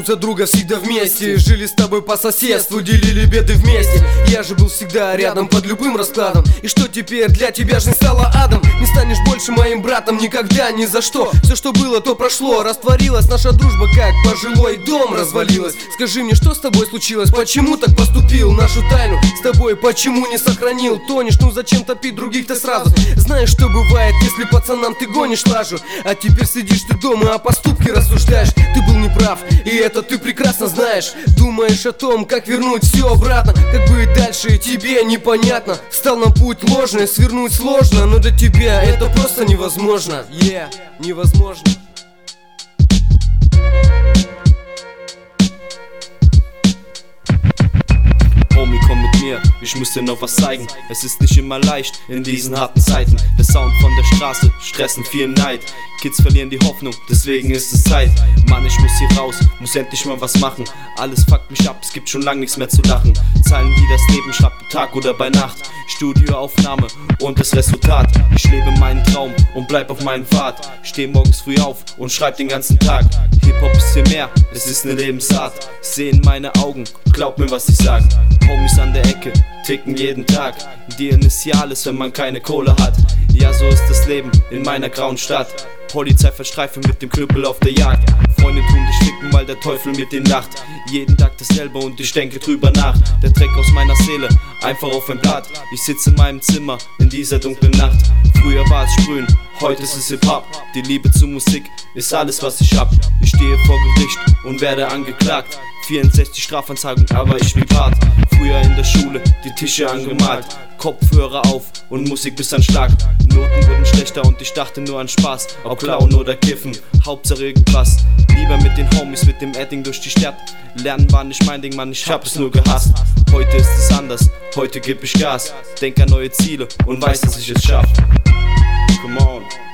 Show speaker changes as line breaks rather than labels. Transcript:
за друга всегда вместе. Жили с тобой по соседству, делили беды вместе. Я же был всегда рядом под любым раскладом. И что теперь, для тебя жизнь стала адом? Не станешь больше моим братом никогда, ни за что. Все, что было, то прошло, растворилась наша дружба, как пожилой дом развалилась. Скажи мне, что с тобой случилось, почему так поступил? Нашу тайну с тобой почему не сохранил? Тонешь, ну зачем топить других-то сразу? Знаешь, что бывает, если пацанам ты гонишь лажу? А теперь сидишь ты дома, о поступке рассуждаешь. Ты был неправ, и это ты прекрасно знаешь. Думаешь о том, как вернуть все обратно, как быть дальше, тебе непонятно. Встал на путь ложный, свернуть сложно, но для тебя это просто невозможно. Невозможно.
Homie, komm mit mir, ich muss dir noch was zeigen. Es ist nicht immer leicht in diesen harten Zeiten. Der Sound von der Straße, Stress und viel Neid. Kids verlieren die Hoffnung, deswegen ist es Zeit. Mann, ich muss hier raus, muss endlich mal was machen. Alles fuckt mich ab, es gibt schon lang nichts mehr zu lachen. Zeilen, die das Leben schreibt, bei Tag oder bei Nacht. Studioaufnahme und das Resultat. Ich lebe meinen Traum und bleib auf meinem Pfad. Steh morgens früh auf und schreib den ganzen Tag. Hip-Hop ist viel mehr, es ist ne Lebensart. Seh in meine Augen, glaub mir, was ich sag. Homies an der Ecke, ticken jeden Tag. Die Initiales, wenn man keine Kohle hat. Ja, so ist das Leben in meiner grauen Stadt. Polizei verstreifen mit dem Knüppel auf der Jagd. Freunde tun dich ficken, weil der Teufel mit ihnen lacht. Jeden Tag dasselbe und ich denke drüber nach. Der Dreck aus meiner Seele, einfach auf ein Blatt. Ich sitze in meinem Zimmer in dieser dunklen Nacht. Früher war es Sprühen, heute ist es Hip-Hop. Die Liebe zur Musik ist alles, was ich hab. Ich stehe vor Gericht und werde angeklagt. 64 Strafanzeigen, aber ich bin Part. Früher in der Schule die Tische angemalt. Kopfhörer auf und Musik bis an Schlag. Noten wurden schlechter und ich dachte nur an Spaß. Ob klauen oder kiffen, Hauptsache irgendwas. Lieber mit den Homies, mit dem Edding durch die Stadt. Lernen war nicht mein Ding, Mann, ich hab es nur gehasst. Heute ist es anders, heute geb ich Gas. Denk an neue Ziele und weiß, dass ich es schaff. Come on.